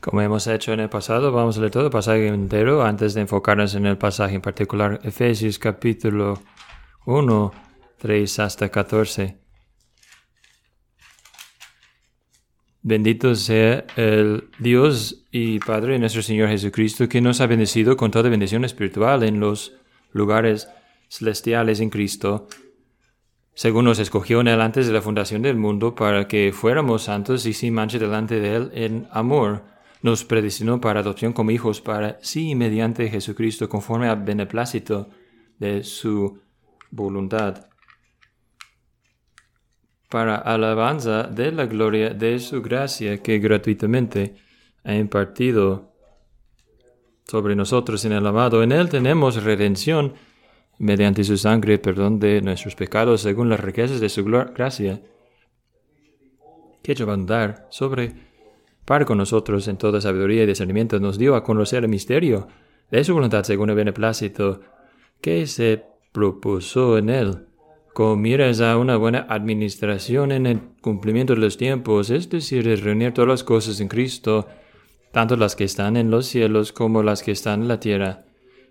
Como hemos hecho en el pasado, vamos a leer todo el pasaje entero antes de enfocarnos en el pasaje en particular. Efesios capítulo 1, 3 hasta 14. Bendito sea el Dios y Padre de nuestro Señor Jesucristo, que nos ha bendecido con toda bendición espiritual en los lugares celestiales en Cristo, según nos escogió en él antes de la fundación del mundo, para que fuéramos santos y sin mancha delante de él en amor. Nos predestinó para adopción como hijos para sí mediante Jesucristo, conforme al beneplácito de su voluntad, para alabanza de la gloria de su gracia que gratuitamente ha impartido sobre nosotros en el amado. En él tenemos redención mediante su sangre, perdón de nuestros pecados, según las riquezas de su gracia, que ha hecho abundar para con nosotros en toda sabiduría y discernimiento. Nos dio a conocer el misterio de su voluntad según el beneplácito que se propuso en él, con miras a una buena administración en el cumplimiento de los tiempos, es decir, de reunir todas las cosas en Cristo, tanto las que están en los cielos como las que están en la tierra.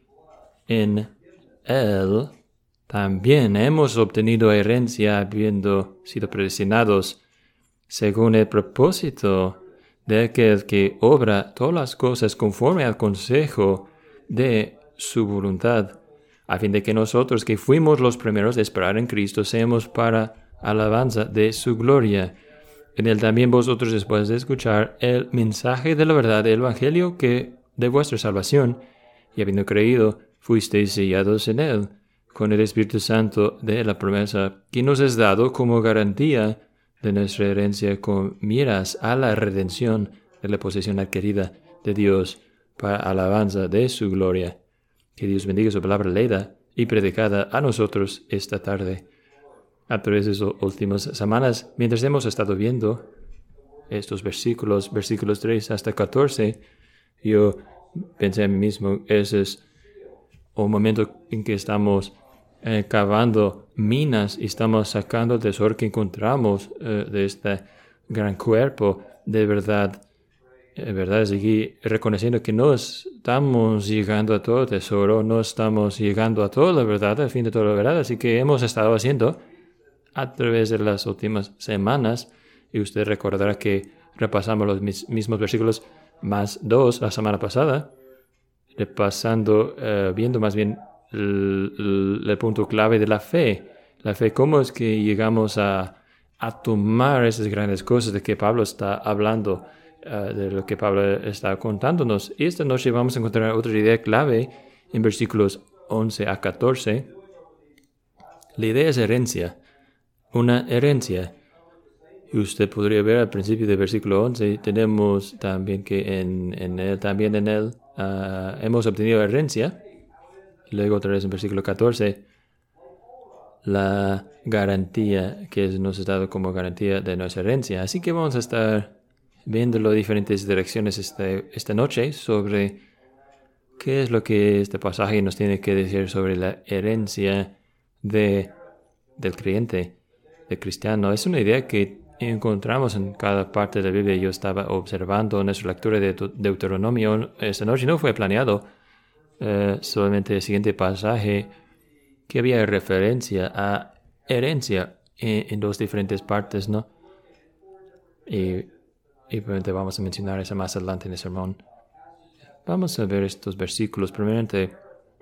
En él también hemos obtenido herencia, habiendo sido predestinados según el propósito de aquel que obra todas las cosas conforme al consejo de su voluntad, a fin de que nosotros, que fuimos los primeros de esperar en Cristo, seamos para alabanza de su gloria. En él también vosotros, después de escuchar el mensaje de la verdad del Evangelio de vuestra salvación, y habiendo creído, fuisteis sellados en él, con el Espíritu Santo de la promesa, que nos es dado como garantía de nuestra herencia, con miras a la redención de la posesión adquirida de Dios para alabanza de su gloria. Que Dios bendiga su palabra leída y predicada a nosotros esta tarde. A través de estas últimas semanas, mientras hemos estado viendo estos versículos 3 hasta 14, yo pensé a mí mismo, ese es un momento en que estamos cavando minas y estamos sacando el tesoro que encontramos de este gran cuerpo de verdad. Verdad es aquí reconociendo que no estamos llegando a todo el tesoro, no estamos llegando a toda la verdad, al fin de toda la verdad. Así que hemos estado haciendo a través de las últimas semanas, y usted recordará que repasamos los mismos versículos más 2 la semana pasada, repasando, viendo más bien el punto clave de la fe. La fe, cómo es que llegamos a tomar esas grandes cosas de que Pablo está hablando, de lo que Pablo está contándonos. Y esta noche vamos a encontrar otra idea clave en versículos 11 a 14. La idea es herencia, una herencia. Y usted podría ver al principio del versículo 11, tenemos también que en él hemos obtenido herencia. Luego otra vez en versículo 14, la garantía que nos es dado como garantía de nuestra herencia. Así que vamos a estar viendo diferentes direcciones esta noche sobre qué es lo que este pasaje nos tiene que decir sobre la herencia del creyente, del cristiano. Es una idea que encontramos en cada parte de la Biblia. Yo estaba observando nuestra lectura de Deuteronomio esta noche. No fue planeado, solamente el siguiente pasaje que había referencia a herencia en dos diferentes partes, ¿no? Y probablemente vamos a mencionar eso más adelante en el sermón. Vamos a ver estos versículos. Primeramente,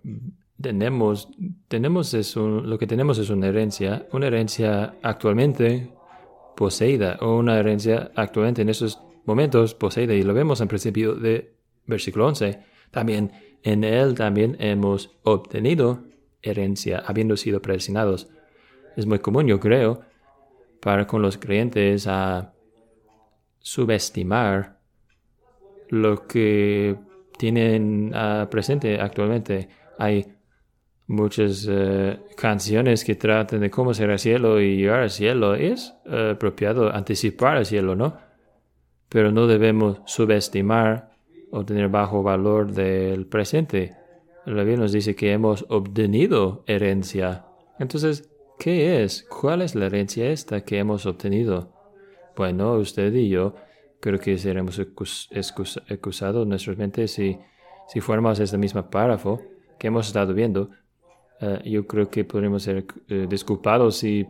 lo que tenemos es una herencia actualmente poseída, o una herencia actualmente en esos momentos poseída, y lo vemos en principio de versículo 11. También en él también hemos obtenido herencia, habiendo sido predestinados. Es muy común, yo creo, para con los creyentes a subestimar lo que tienen presente actualmente. Hay muchas canciones que tratan de cómo ser al cielo y llegar al cielo. Es apropiado anticipar al cielo, ¿no? Pero no debemos subestimar o tener bajo valor del presente. La Biblia nos dice que hemos obtenido herencia. Entonces, ¿qué es? ¿Cuál es la herencia esta que hemos obtenido? Bueno, usted y yo creo que seremos excusados en nuestras mentes si fuéramos este mismo párrafo que hemos estado viendo. Yo creo que podríamos ser disculpados si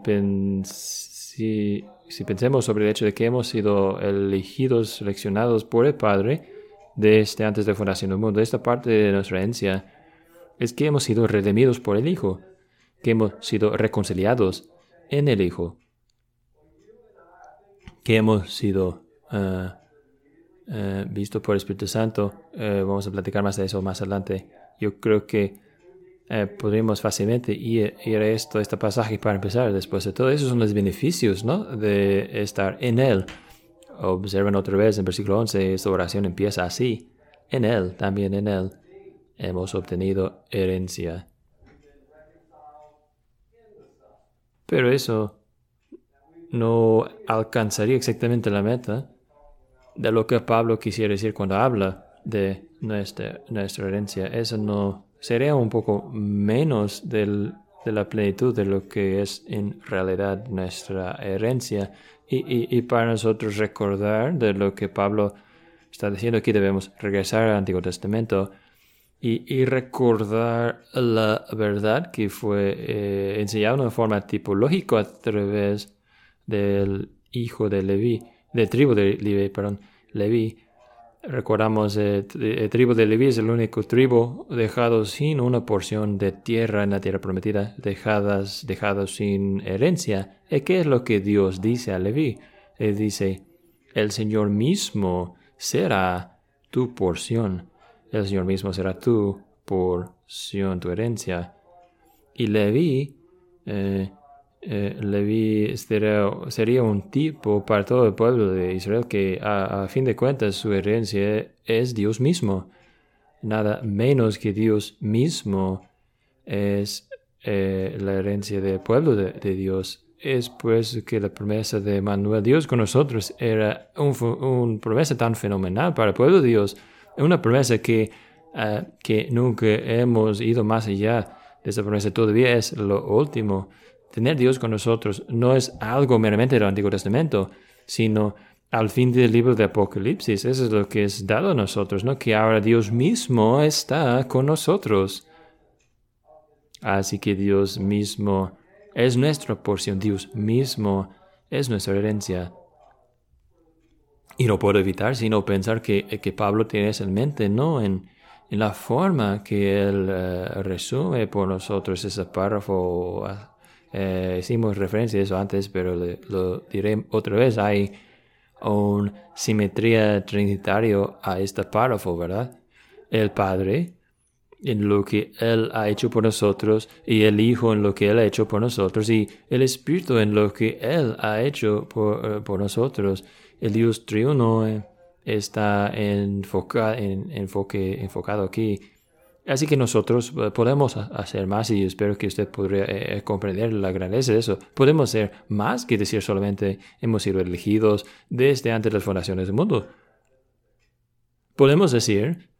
pensemos sobre el hecho de que hemos sido elegidos, seleccionados por el Padre desde antes de la fundación del mundo. Esta parte de nuestra herencia es que hemos sido redimidos por el Hijo, que hemos sido reconciliados en el Hijo, que hemos sido vistos por el Espíritu Santo. Vamos a platicar más de eso más adelante. Yo creo que podríamos fácilmente ir a este pasaje para empezar. Después de todo, esos son los beneficios, ¿no?, de estar en Él. Observen otra vez en versículo 11, esta oración empieza así: en Él, también en Él, hemos obtenido herencia. Pero eso no alcanzaría exactamente la meta de lo que Pablo quisiera decir cuando habla de nuestra herencia. Eso no sería un poco menos de la plenitud de lo que es en realidad nuestra herencia. Y para nosotros recordar de lo que Pablo está diciendo aquí, debemos regresar al Antiguo Testamento y recordar la verdad que fue enseñada de forma tipológica a través del hijo de Leví, de tribu de Leví, Leví. Recordamos, el tribu de Leví es el único tribu dejado sin una porción de tierra en la tierra prometida, dejado sin herencia. ¿Y qué es lo que Dios dice a Leví? Él dice: el Señor mismo será tu porción. El Señor mismo será tu porción, tu herencia. Y Leví sería un tipo para todo el pueblo de Israel que a fin de cuentas su herencia es Dios mismo. Nada menos que Dios mismo es la herencia del pueblo de Dios. Es pues que la promesa de Emmanuel, Dios con nosotros, era una promesa tan fenomenal para el pueblo de Dios. Una promesa que nunca hemos ido más allá de esa promesa. Todavía es lo último. Tener Dios con nosotros no es algo meramente del Antiguo Testamento, sino al fin del libro de Apocalipsis. Eso es lo que es dado a nosotros, ¿no? Que ahora Dios mismo está con nosotros. Así que Dios mismo es nuestra porción. Dios mismo es nuestra herencia. Y no puedo evitar sino pensar que Pablo tiene eso en mente, ¿no? En la forma que él resume por nosotros ese párrafo. Hicimos referencia a eso antes, pero lo diré otra vez. Hay una simetría trinitaria a este párrafo, ¿verdad? El Padre en lo que Él ha hecho por nosotros, y el Hijo en lo que Él ha hecho por nosotros, y el Espíritu en lo que Él ha hecho por nosotros. El Dios triuno está enfocado aquí. Así que nosotros podemos hacer más, y espero que usted podría comprender la grandeza de eso. Podemos hacer más que decir solamente hemos sido elegidos desde antes de las fundaciones del mundo. Podemos decir: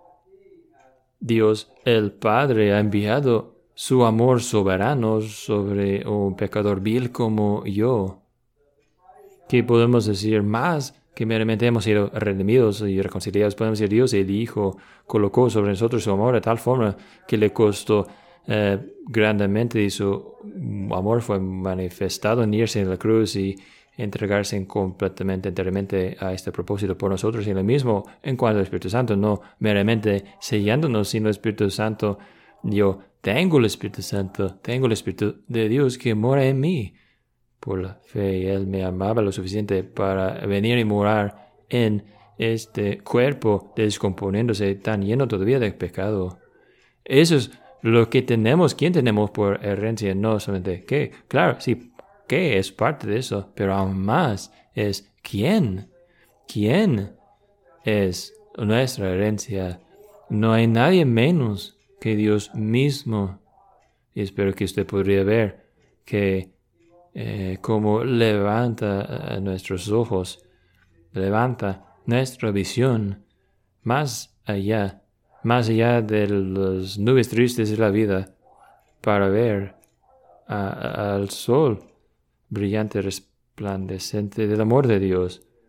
Dios el Padre ha enviado su amor soberano sobre un pecador vil como yo. Que podemos decir más que meramente hemos sido redimidos y reconciliados. Podemos decir: Dios el Hijo colocó sobre nosotros su amor de tal forma que le costó grandemente, y su amor fue manifestado en irse en la cruz y entregarse enteramente a este propósito por nosotros. Y lo mismo en cuanto al Espíritu Santo, no meramente sellándonos, sino el Espíritu Santo. Yo tengo el Espíritu Santo, tengo el Espíritu de Dios que mora en mí. Por la fe, Él me amaba lo suficiente para venir y morar en este cuerpo descomponiéndose, tan lleno todavía de pecado. Eso es lo que tenemos. ¿Quién tenemos por herencia? No solamente qué. Claro, sí, qué es parte de eso, pero aún más es quién. ¿Quién es nuestra herencia? No hay nadie menos que Dios mismo. Y espero que usted podría ver que como levanta nuestros ojos, levanta nuestra visión más allá de las nubes tristes de la vida, para ver al sol brillante, resplandeciente del amor de Dios,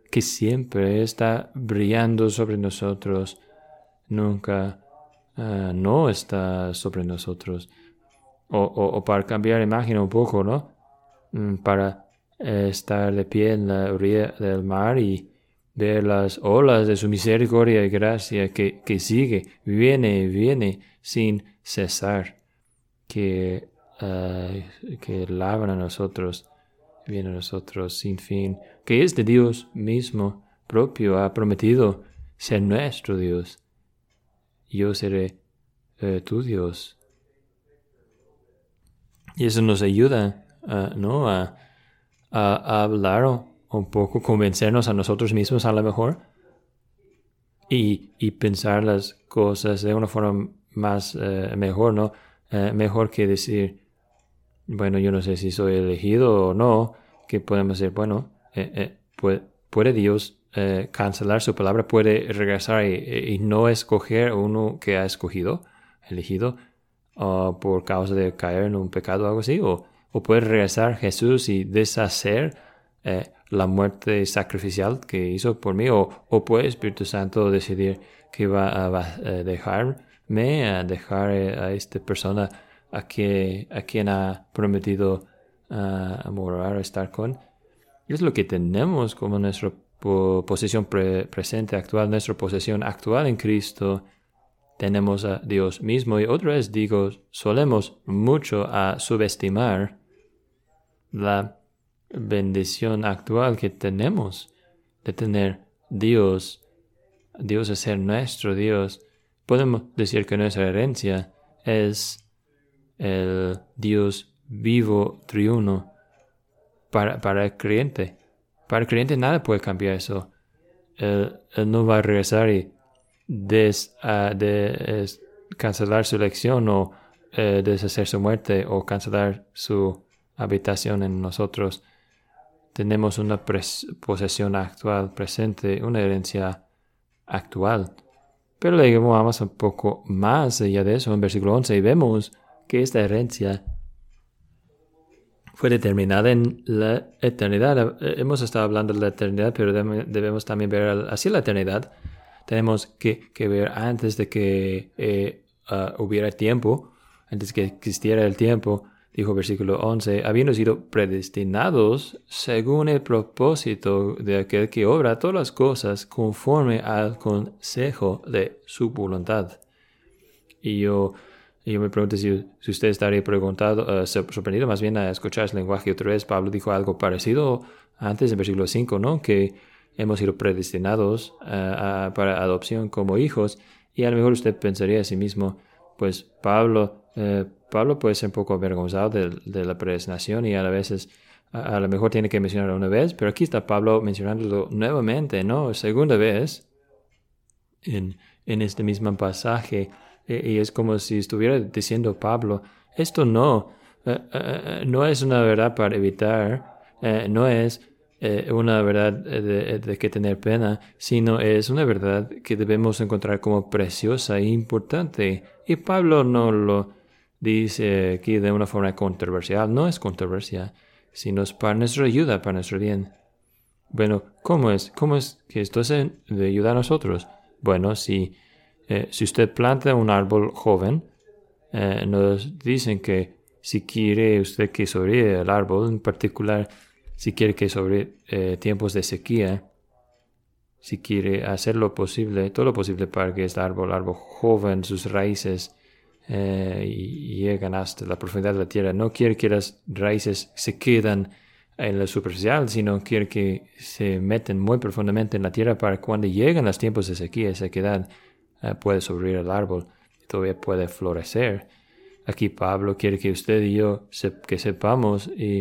que siempre está brillando sobre nosotros, nunca no está sobre nosotros. O para cambiar imagen un poco, ¿no? Para estar de pie en la orilla del mar y ver las olas de su misericordia y gracia que viene sin cesar, que lavan a nosotros, viene a nosotros sin fin, que es de Dios mismo propio, ha prometido ser nuestro Dios. Yo seré tu Dios. Y eso nos ayuda, ¿no? A hablar un poco, convencernos a nosotros mismos a lo mejor y pensar las cosas de una forma más mejor, ¿no? Mejor que decir, bueno, yo no sé si soy elegido o no, que podemos decir, bueno, puede Dios cancelar su palabra, puede regresar y no escoger uno que ha elegido, por causa de caer en un pecado o algo así, o puede regresar Jesús y deshacer la muerte sacrificial que hizo por mí, o puede el Espíritu Santo decidir que va a dejar a esta persona a quien ha prometido morar o estar con. Es lo que tenemos como nuestra posición presente, actual, nuestra posición actual en Cristo. Tenemos a Dios mismo y otra vez digo, solemos mucho a subestimar la bendición actual que tenemos de tener Dios es ser nuestro Dios. Podemos decir que nuestra herencia es el Dios vivo, triuno, para el creyente. Para el creyente nada puede cambiar eso. Él no va a regresar y cancelar su elección o deshacer su muerte o cancelar su habitación en nosotros. Tenemos una posesión actual, presente, una herencia actual. Pero luego vamos un poco más allá de eso en versículo 11 y vemos que esta herencia fue determinada en la eternidad. Hemos estado hablando de la eternidad, pero debemos también ver hacia la eternidad. Tenemos que ver antes de que hubiera tiempo, antes que existiera el tiempo, dijo versículo 11, habiendo sido predestinados según el propósito de aquel que obra todas las cosas conforme al consejo de su voluntad. Y yo me pregunto si usted estaría sorprendido más bien a escuchar ese lenguaje otra vez. Pablo dijo algo parecido antes en versículo 5, ¿no? Que hemos sido predestinados para adopción como hijos. Y a lo mejor usted pensaría a sí mismo, pues Pablo puede ser un poco avergonzado de la predestinación y a veces a lo mejor tiene que mencionarlo una vez, pero aquí está Pablo mencionándolo nuevamente, ¿no? Segunda vez en este mismo pasaje. Y es como si estuviera diciendo Pablo, esto no es una verdad para evitar, no es una verdad de que tener pena, sino es una verdad que debemos encontrar como preciosa e importante. Y Pablo no lo dice aquí de una forma controversial, no es controversia, sino es para nuestra ayuda, para nuestro bien. Bueno, ¿cómo es que esto es de ayuda a nosotros? Bueno, si usted planta un árbol joven, nos dicen que si quiere usted que sobreviva el árbol, en particular si quiere que sobreviva tiempos de sequía, si quiere hacer todo lo posible para que este árbol joven, sus raíces llegan hasta la profundidad de la tierra. No quiere que las raíces se quedan en la superficial, sino quiere que se meten muy profundamente en la tierra para cuando lleguen los tiempos de sequía y sequedad, puede sobrevivir el árbol y todavía puede florecer. Aquí Pablo quiere que usted y yo que sepamos y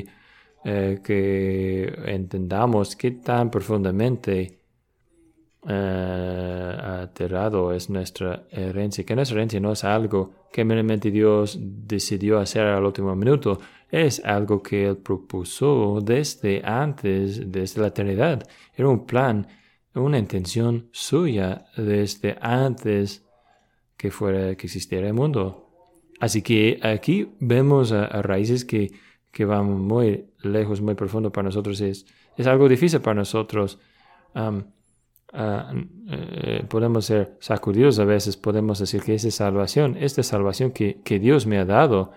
que entendamos qué tan profundamente aterrado es nuestra herencia, que nuestra herencia no es algo que meramente Dios decidió hacer al último minuto, es algo que Él propuso desde antes, desde la eternidad. Era un plan, una intención suya desde antes que existiera el mundo. Así que aquí vemos a raíces que van muy lejos, muy profundo para nosotros. Es algo difícil para nosotros podemos ser sacudidos a veces, podemos decir que esta salvación que Dios me ha dado,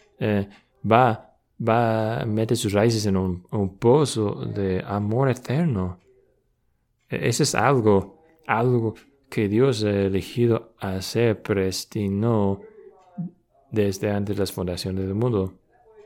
mete sus raíces en un pozo de amor eterno. Eso es algo que Dios ha elegido hacer, predestinó desde antes de las fundaciones del mundo.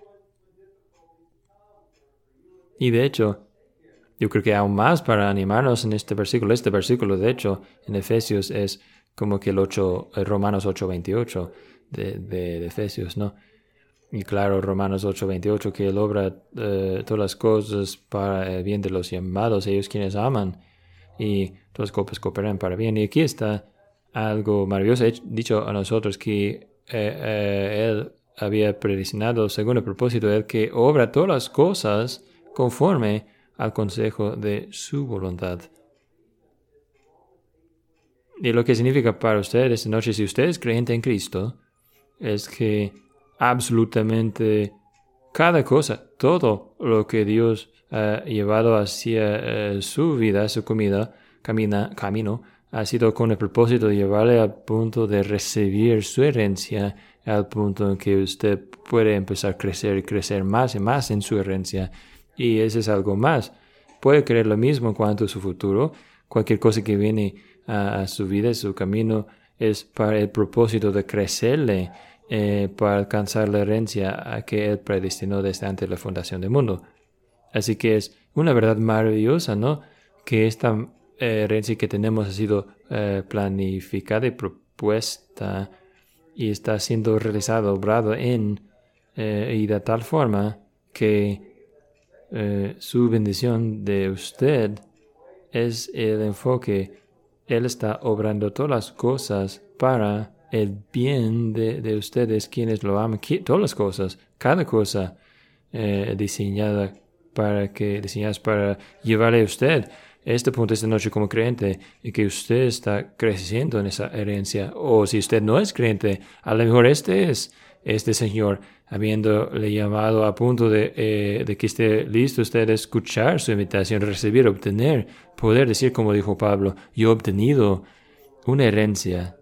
Y de hecho, yo creo que aún más para animarnos en este versículo, de hecho, en Efesios es como que Romanos 8:28 de Efesios, ¿no? Y claro, Romanos 8:28, que Él obra todas las cosas para el bien de los llamados, ellos quienes aman, y todas las cosas cooperan para bien. Y aquí está algo maravilloso dicho a nosotros, que Él había predestinado según el propósito de Él, que obra todas las cosas conforme al consejo de su voluntad. Y lo que significa para ustedes esta noche, si usted es creyente en Cristo, es que absolutamente cada cosa, todo lo que Dios ha llevado hacia su vida, su camino, ha sido con el propósito de llevarle al punto de recibir su herencia, al punto en que usted puede empezar a crecer y crecer más y más en su herencia. Y ese es algo más. Puede creer lo mismo en cuanto a su futuro. Cualquier cosa que viene a su vida, su camino, es para el propósito de crecerle, para alcanzar la herencia a que Él predestinó desde antes de la fundación del mundo. Así que es una verdad maravillosa, ¿no? Que esta herencia que tenemos ha sido planificada y propuesta y está siendo realizada, obrado y de tal forma que su bendición de usted es el enfoque. Él está obrando todas las cosas para el bien de ustedes, quienes lo aman. Todas las cosas, cada cosa diseñadas para llevarle a usted este punto esta noche como creyente, y que usted está creciendo en esa herencia. O si usted no es creyente, a lo mejor este Señor, habiéndole llamado a punto de que esté listo usted a escuchar su invitación, recibir, obtener, poder decir como dijo Pablo, yo he obtenido una herencia.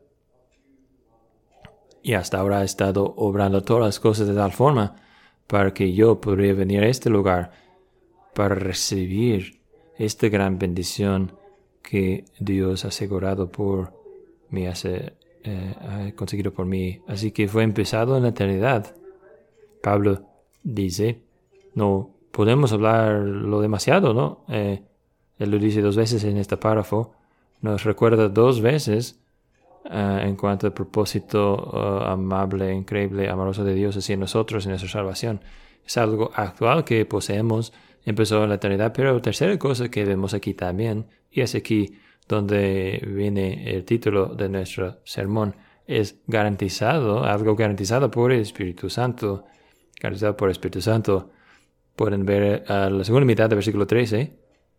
Y hasta ahora ha estado obrando todas las cosas de tal forma para que yo podría venir a este lugar para recibir esta gran bendición que Dios ha asegurado por mí, ha conseguido por mí. Así que fue empezado en la eternidad. Pablo dice, no podemos hablarlo demasiado, ¿no? Él lo dice 2 veces en este párrafo. Nos recuerda 2 veces en cuanto al propósito amable, increíble, amoroso de Dios hacia nosotros en nuestra salvación. Es algo actual que poseemos, empezó en la eternidad, pero tercera cosa que vemos aquí también, y es aquí donde viene el título de nuestro sermón, es garantizado, algo garantizado por el Espíritu Santo. Garantizado por el Espíritu Santo. Pueden ver la segunda mitad del versículo 13.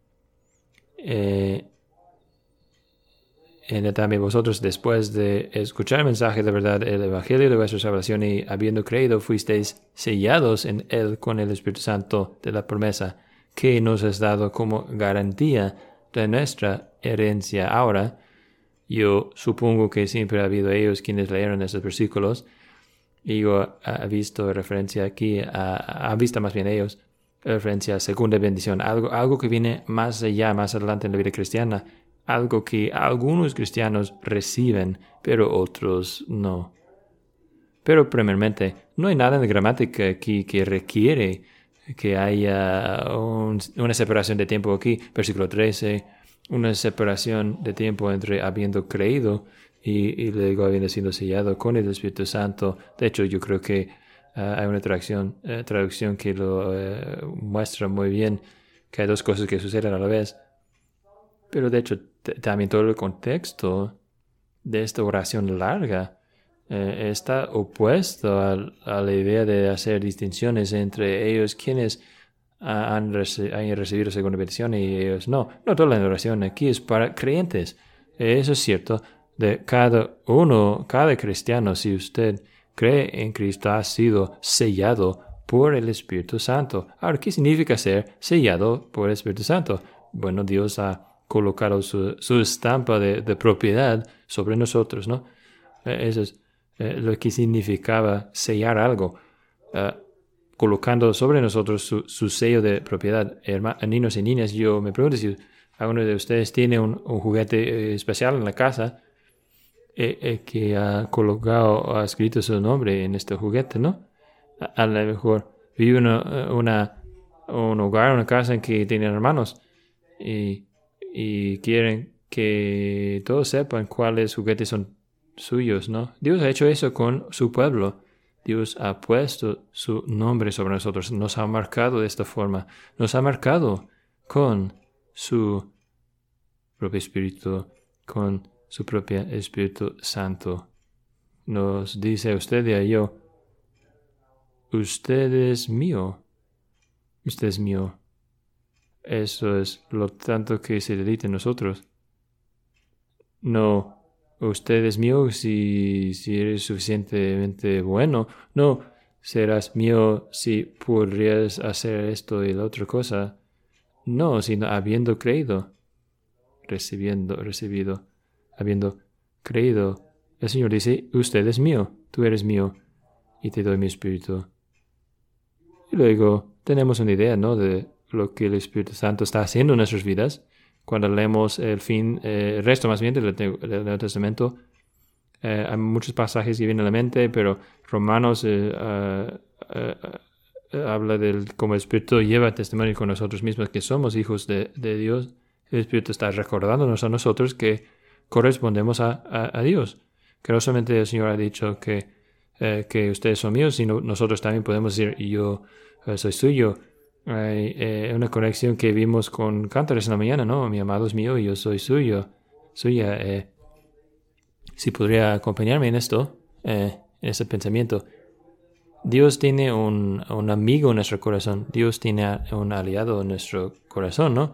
También vosotros, después de escuchar el mensaje de verdad, el evangelio de vuestra salvación, y habiendo creído, fuisteis sellados en él con el Espíritu Santo de la promesa, que nos has dado como garantía de nuestra herencia. Ahora, yo supongo que siempre ha habido ellos quienes leyeron estos versículos, y yo ha visto referencia aquí, ha visto más bien ellos referencia a segunda bendición, algo que viene más allá, más adelante en la vida cristiana, algo que algunos cristianos reciben, pero otros no. Pero primeramente, no hay nada en la gramática aquí que requiere que haya una separación de tiempo aquí. Versículo 13, una separación de tiempo entre habiendo creído y luego habiendo sido sellado con el Espíritu Santo. De hecho, yo creo que hay una traducción que lo muestra muy bien, que hay 2 cosas que suceden a la vez. Pero de hecho, también todo el contexto de esta oración larga está opuesto a la idea de hacer distinciones entre ellos quienes han recibido segunda bendición y ellos no. No toda la oración aquí es para creyentes. Eso es cierto de cada cristiano. Si usted cree en Cristo, ha sido sellado por el Espíritu Santo. Ahora, ¿qué significa ser sellado por el Espíritu Santo? Bueno, Dios ha colocado su estampa de propiedad sobre nosotros, ¿no? Eso es lo que significaba sellar algo, colocando sobre nosotros su sello de propiedad. Niños y niñas, yo me pregunto si alguno de ustedes tiene un juguete especial en la casa que ha colocado, ha escrito su nombre en este juguete, ¿no? A lo mejor vive un hogar, una casa en que tienen hermanos y quieren que todos sepan cuáles juguetes son suyos, ¿no? Dios ha hecho eso con su pueblo. Dios ha puesto su nombre sobre nosotros, nos ha marcado de esta forma, nos ha marcado con su propio Espíritu, con su propio Espíritu Santo. Nos dice a usted y a yo, usted es mío, usted es mío. Eso es lo tanto que se deleita en nosotros. No, usted es mío si eres suficientemente bueno. No, serás mío si podrías hacer esto y la otra cosa. No, sino habiendo creído, recibido, habiendo creído. El Señor dice, usted es mío, tú eres mío, y te doy mi Espíritu. Y luego tenemos una idea, ¿no?, de lo que el Espíritu Santo está haciendo en nuestras vidas. Cuando leemos el resto más bien del Nuevo Testamento, hay muchos pasajes que vienen a la mente, pero Romanos habla de cómo el Espíritu lleva testimonio con nosotros mismos que somos hijos de Dios. El Espíritu está recordándonos a nosotros que correspondemos a Dios. Que no solamente el Señor ha dicho que ustedes son míos, sino nosotros también podemos decir, yo soy suyo. Hay una conexión que vimos con Cántares en la mañana, ¿no? Mi amado es mío y yo soy suya. Si podría acompañarme en esto, en ese pensamiento. Dios tiene un amigo en nuestro corazón. Dios tiene un aliado en nuestro corazón, ¿no?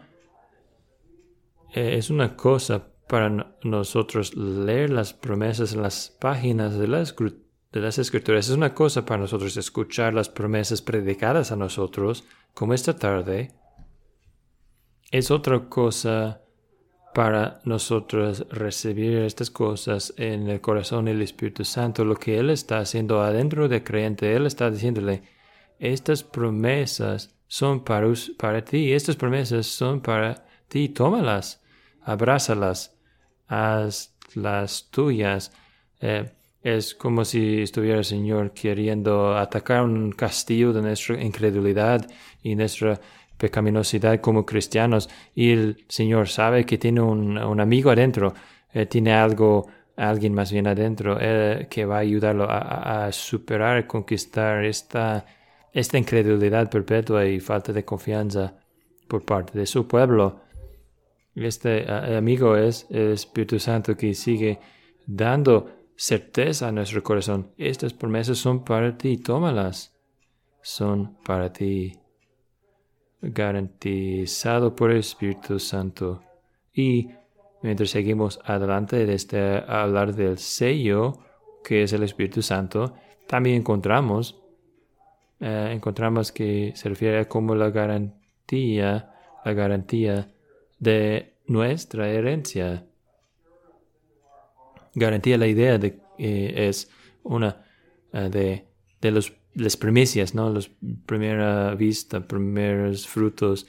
Es una cosa para nosotros leer las promesas en las páginas de las Escrituras. Es una cosa para nosotros escuchar las promesas predicadas a nosotros, como esta tarde. Es otra cosa para nosotros recibir estas cosas en el corazón del Espíritu Santo, lo que Él está haciendo adentro del creyente. Él está diciéndole, estas promesas son para ti, estas promesas son para ti, tómalas, abrázalas, hazlas tuyas. Es como si estuviera el Señor queriendo atacar un castillo de nuestra incredulidad y nuestra pecaminosidad como cristianos, y el Señor sabe que tiene un amigo adentro, tiene alguien más bien adentro, que va a ayudarlo a superar, conquistar esta incredulidad perpetua y falta de confianza por parte de su pueblo. Este amigo es el Espíritu Santo que sigue dando certeza a nuestro corazón. Estas promesas son para ti, tómalas. Son para ti. Garantizado por el Espíritu Santo. Y mientras seguimos adelante desde hablar del sello, que es el Espíritu Santo, también encontramos que se refiere a como la garantía de nuestra herencia. Garantía, la idea de es una de las primicias, ¿no? Los primera vista, primeros frutos,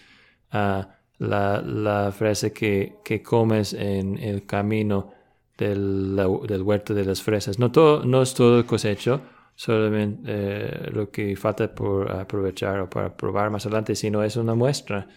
la fresa que comes en el camino del huerto de las fresas. No es todo cosecho, solamente lo que falta por aprovechar o para probar más adelante, sino es una muestra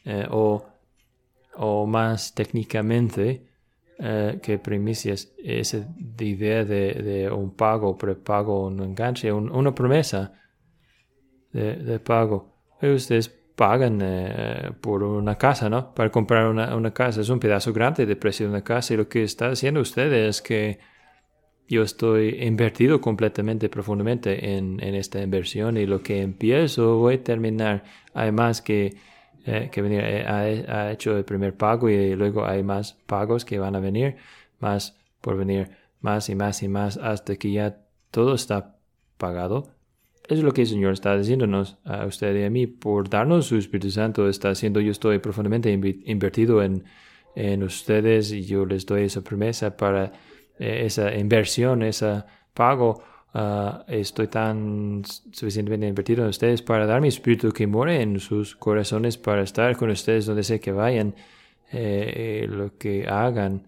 o más técnicamente que primicias, esa idea de un pago, prepago, un enganche, una promesa de pago. Ustedes pagan por una casa, ¿no? Para comprar una casa. Es un pedazo grande de precio de una casa, y lo que está haciendo usted es que yo estoy invertido completamente, profundamente en esta inversión, y lo que empiezo voy a terminar. Además que venir, ha hecho el primer pago, y luego hay más pagos que van a venir, más por venir, más y más y más, hasta que ya todo está pagado. Eso es lo que el Señor está diciéndonos a usted y a mí. Por darnos su Espíritu Santo, está haciendo, yo estoy profundamente invertido en en ustedes y yo les doy esa promesa para esa inversión, ese pago. Estoy tan suficientemente invertido en ustedes para dar mi espíritu que more en sus corazones para estar con ustedes donde sea que vayan, lo que hagan.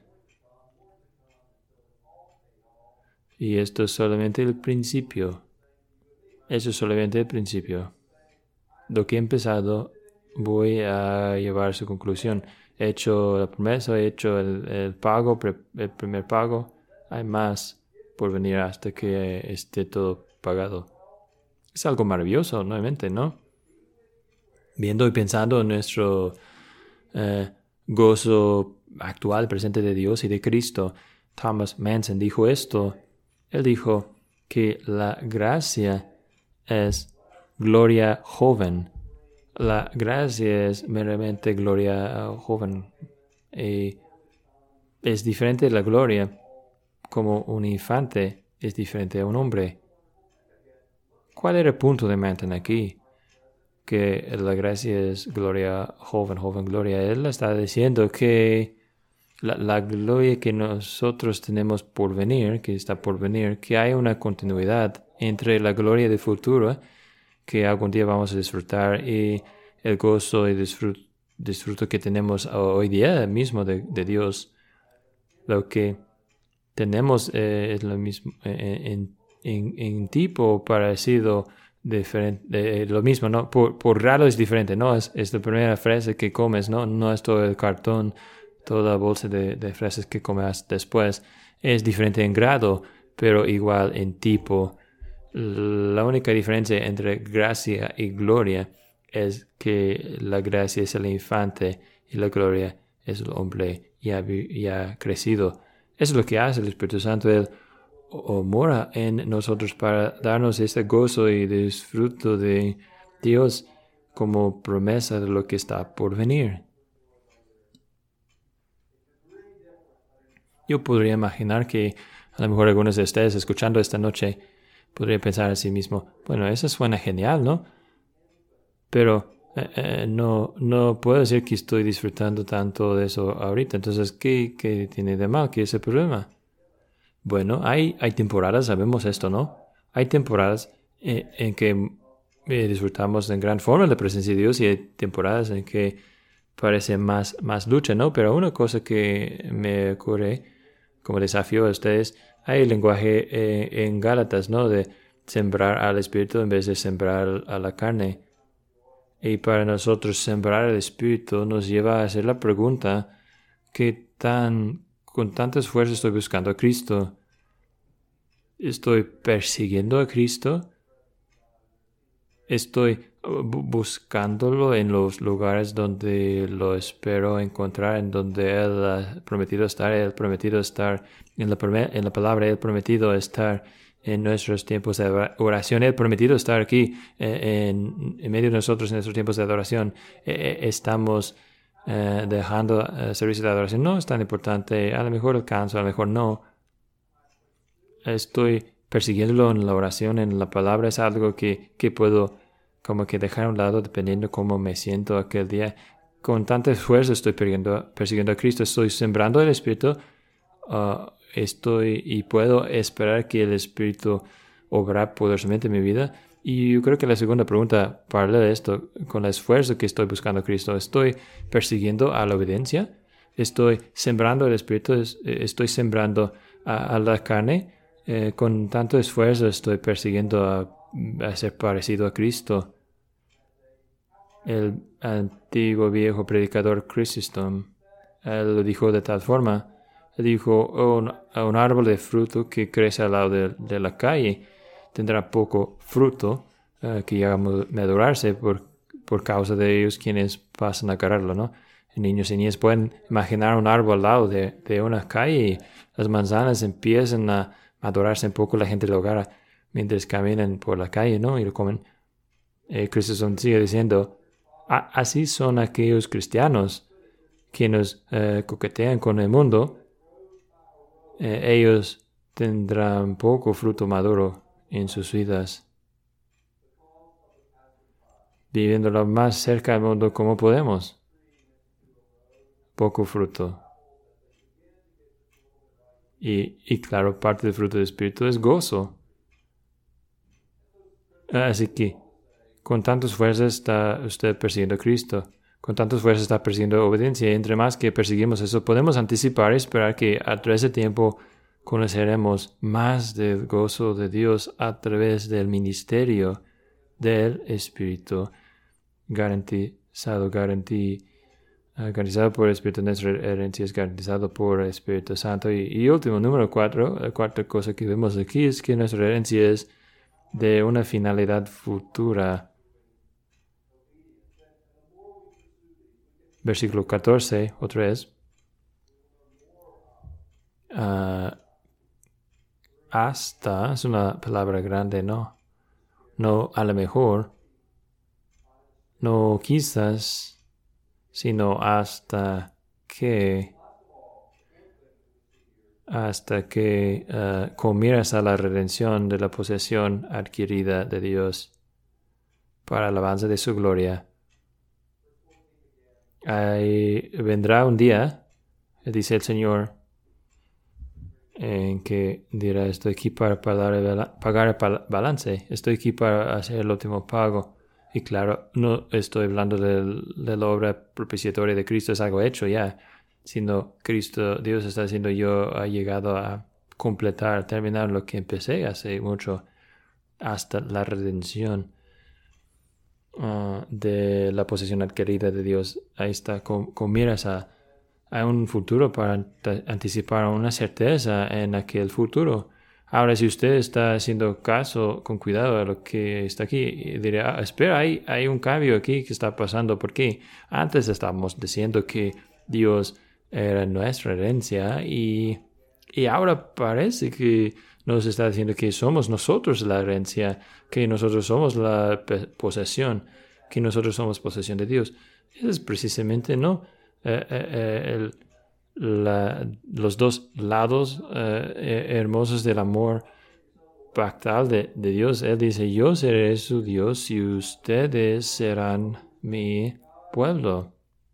Y esto es solamente el principio. Eso es solamente el principio. Lo que he empezado voy a llevar a su conclusión. He hecho la promesa, he hecho el pago, el primer pago. Hay más por venir hasta que esté todo pagado. Es algo maravilloso, nuevamente, ¿no? Viendo y pensando en nuestro gozo actual, presente de Dios y de Cristo, Thomas Manson dijo esto. Él dijo que la gracia es gloria joven. La gracia es meramente gloria joven. Y es diferente la gloria, como un infante es diferente a un hombre. ¿Cuál era el punto de Manton aquí? Que la gracia es gloria joven, joven gloria. Él está diciendo que la gloria que nosotros tenemos por venir, que está por venir, que hay una continuidad entre la gloria del futuro que algún día vamos a disfrutar y el gozo y disfruto que tenemos hoy día mismo de Dios. Lo que tenemos es lo mismo en tipo parecido, diferente, lo mismo, ¿no? Por raro es diferente, ¿no? Es la primera fresa que comes, ¿no? No es todo el cartón, toda la bolsa de fresas que comes después. Es diferente en grado, pero igual en tipo. La única diferencia entre gracia y gloria es que la gracia es el infante y la gloria es el hombre ya crecido. Eso es lo que hace el Espíritu Santo. Él mora en nosotros para darnos ese gozo y disfruto de Dios como promesa de lo que está por venir. Yo podría imaginar que a lo mejor algunos de ustedes escuchando esta noche podría pensar a sí mismo, bueno, eso suena genial, ¿no? Pero no puedo decir que estoy disfrutando tanto de eso ahorita. Entonces, ¿qué tiene de mal? ¿Qué es el problema? Bueno, hay temporadas, sabemos esto, ¿no? Hay temporadas en que disfrutamos en gran forma la presencia de Dios y hay temporadas en que parece más lucha, ¿no? Pero una cosa que me ocurre como desafío a ustedes, hay el lenguaje en Gálatas, ¿no? De sembrar al Espíritu en vez de sembrar a la carne. Y para nosotros sembrar el Espíritu nos lleva a hacer la pregunta, con tanto esfuerzo estoy buscando a Cristo? ¿Estoy persiguiendo a Cristo? ¿Estoy buscándolo en los lugares donde lo espero encontrar, en donde Él ha prometido estar? Él ha prometido estar en la palabra, Él ha prometido estar en nuestros tiempos de oración. Él ha prometido estar aquí en medio de nosotros en nuestros tiempos de adoración. Estamos dejando el servicio de adoración. No es tan importante. A lo mejor alcanzo, a lo mejor no. Estoy persiguiéndolo en la oración, en la palabra. Es algo que puedo como que dejar a un lado dependiendo cómo me siento aquel día. Con tanto esfuerzo estoy persiguiendo a Cristo. Estoy sembrando el Espíritu. Y puedo esperar que el Espíritu obra poderosamente en mi vida. Y yo creo que la segunda pregunta paralela de esto, con el esfuerzo que estoy buscando a Cristo, ¿estoy persiguiendo a la obediencia? ¿Estoy sembrando el Espíritu? ¿Estoy sembrando a la carne? Con tanto esfuerzo estoy persiguiendo a ser parecido a Cristo. El antiguo viejo predicador Chrysostom, él lo dijo de tal forma. Dijo, un árbol de fruto que crece al lado de la calle tendrá poco fruto que llega a madurarse por causa de ellos quienes pasan a agarrarlo, ¿no? Niños y niñas pueden imaginar un árbol al lado de una calle y las manzanas empiezan a madurarse un poco, la gente lo agarra mientras caminan por la calle, ¿no? Y lo comen. Cristo sigue diciendo, así son aquellos cristianos que nos coquetean con el mundo. Ellos tendrán poco fruto maduro en sus vidas, viviendo lo más cerca del mundo como podemos. poco fruto. Y claro, parte del fruto del Espíritu es gozo. Así que, con tantas fuerzas está usted persiguiendo a Cristo. Con tantas fuerzas está persiguiendo obediencia. Y entre más que perseguimos eso, podemos anticipar y esperar que a través del tiempo conoceremos más del gozo de Dios a través del ministerio del Espíritu garantizado por el Espíritu. Nuestra herencia es garantizada por el Espíritu Santo. Y último, número 4, la cuarta cosa que vemos aquí es que nuestra herencia es de una finalidad futura. Versículo 14, otra vez. Hasta, es una palabra grande, ¿no? No a lo mejor, no quizás, sino hasta que comieras a la redención de la posesión adquirida de Dios para alabanza de su gloria. Ahí vendrá un día, dice el Señor, en que dirá, estoy aquí para pagar el balance, estoy aquí para hacer el último pago. Y claro, no estoy hablando de la obra propiciatoria de Cristo, es algo hecho ya, sino Cristo, Dios está diciendo, yo he llegado a terminar lo que empecé hace mucho, hasta la redención de la posesión adquirida de Dios. Ahí está, con miras a un futuro para anticipar una certeza en aquel futuro. Ahora, si usted está haciendo caso con cuidado a lo que está aquí, dirá, espera, hay un cambio aquí que está pasando, porque antes estábamos diciendo que Dios era nuestra herencia y ahora parece que nos está diciendo que somos nosotros la herencia, que nosotros somos la posesión, que nosotros somos posesión de Dios. Eso es precisamente no. Los dos lados hermosos del amor pactal de Dios. Él dice, yo seré su Dios y ustedes serán mi pueblo.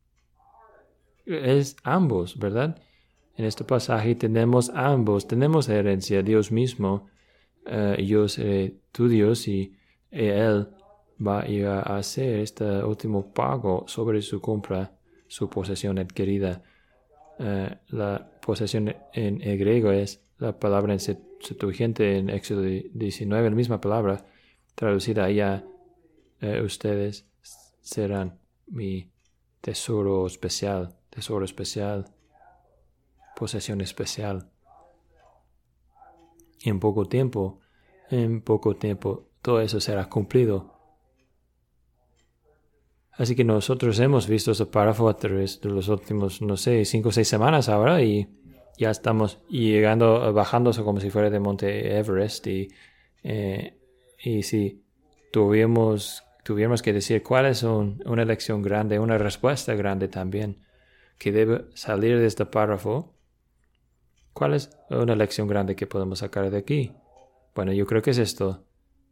Es ambos, ¿verdad? En este pasaje tenemos ambos, tenemos herencia, Dios mismo. Yo seré tu Dios y Él va a hacer este último pago sobre su compra, su posesión adquirida. La posesión en el griego es la palabra en Septuaginta en Éxodo 19, la misma palabra traducida allá. Ustedes serán mi tesoro especial, posesión especial. En poco tiempo, todo eso será cumplido. Así que nosotros hemos visto ese párrafo a través de los últimos, 5 o 6 semanas ahora, y ya estamos bajando como si fuera de Monte Everest, y si tuviéramos que decir cuál es una lección grande, una respuesta grande también, que debe salir de este párrafo, ¿cuál es una lección grande que podemos sacar de aquí? Bueno, yo creo que es esto,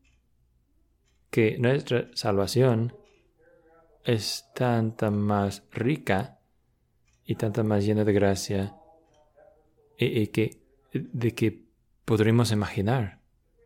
que nuestra salvación es tanta más rica y tanta más llena de gracia de que podremos imaginar.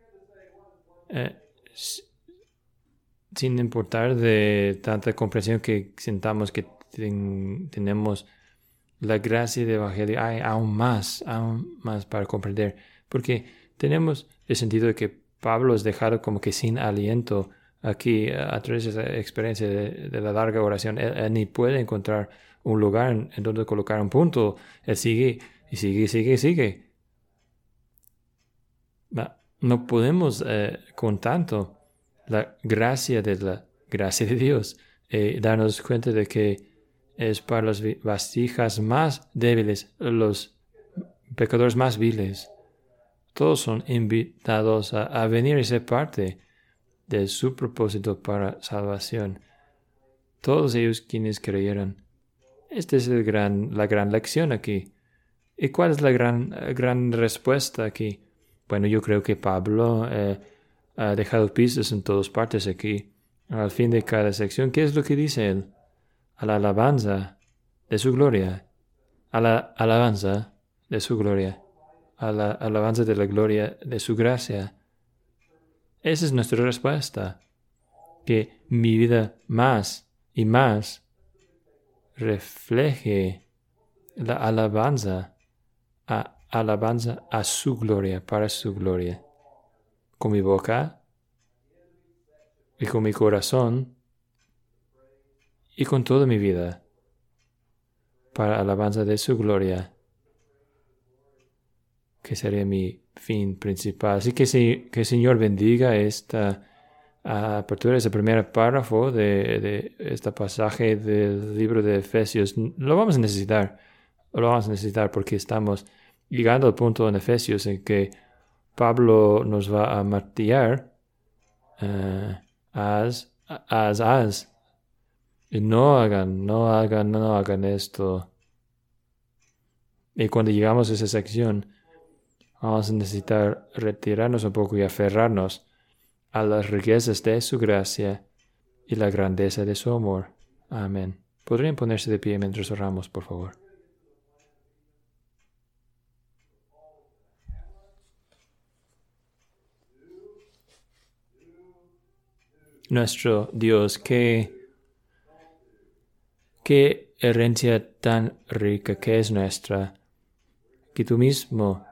Sin importar de tanta comprensión que sintamos que tenemos la gracia del Evangelio, hay aún más para comprender, porque tenemos el sentido de que Pablo es dejado como que sin aliento aquí a través de esa experiencia de la larga oración. Él ni puede encontrar un lugar en donde colocar un punto. Él sigue y sigue. No podemos con tanto la gracia de Dios darnos cuenta de que es para las vasijas más débiles, los pecadores más viles. Todos son invitados a venir y ser parte de su propósito para salvación. Todos ellos quienes creyeron. Esta es la gran lección aquí. ¿Y cuál es la gran respuesta aquí? Bueno, yo creo que Pablo ha dejado pistas en todas partes aquí. Al fin de cada sección, ¿qué es lo que dice él? A la alabanza de su gloria. a la alabanza de su gloria, a la alabanza de la gloria de su gracia. Esa es nuestra respuesta, que mi vida más y más refleje la alabanza a su gloria, para su gloria, con mi boca y con mi corazón y con toda mi vida, para alabanza de su gloria, que sería mi fin principal. Así que el Señor bendiga esta apertura, ese primer párrafo de este pasaje del libro de Efesios. Lo vamos a necesitar porque estamos llegando al punto en Efesios en que Pablo nos va a martillar. Y no hagan esto. Y cuando llegamos a esa sección, vamos a necesitar retirarnos un poco y aferrarnos a las riquezas de su gracia y la grandeza de su amor. Amén. ¿Podrían ponerse de pie mientras oramos, por favor? Nuestro Dios, qué herencia tan rica que es nuestra, que tú mismo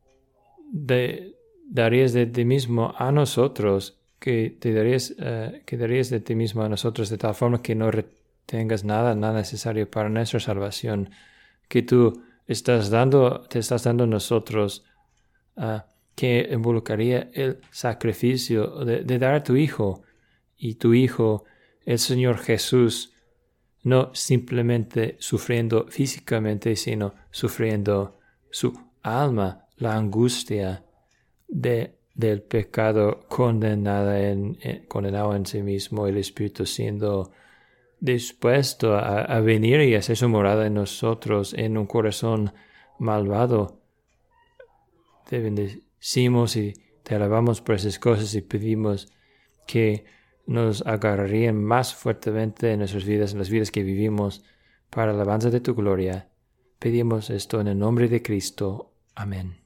darías de ti mismo a nosotros, que darías de ti mismo a nosotros de tal forma que no retengas nada necesario para nuestra salvación, que tú te estás dando a nosotros, que involucraría el sacrificio de dar a tu Hijo, y tu Hijo, el Señor Jesús, no simplemente sufriendo físicamente, sino sufriendo su alma, la angustia del pecado condenado en sí mismo, el Espíritu siendo dispuesto a venir y hacer su morada en nosotros, en un corazón malvado. Te bendecimos y te alabamos por esas cosas y pedimos que nos agarrarían más fuertemente en nuestras vidas, en las vidas que vivimos, para la alabanza de tu gloria. Pedimos esto en el nombre de Cristo. Amén.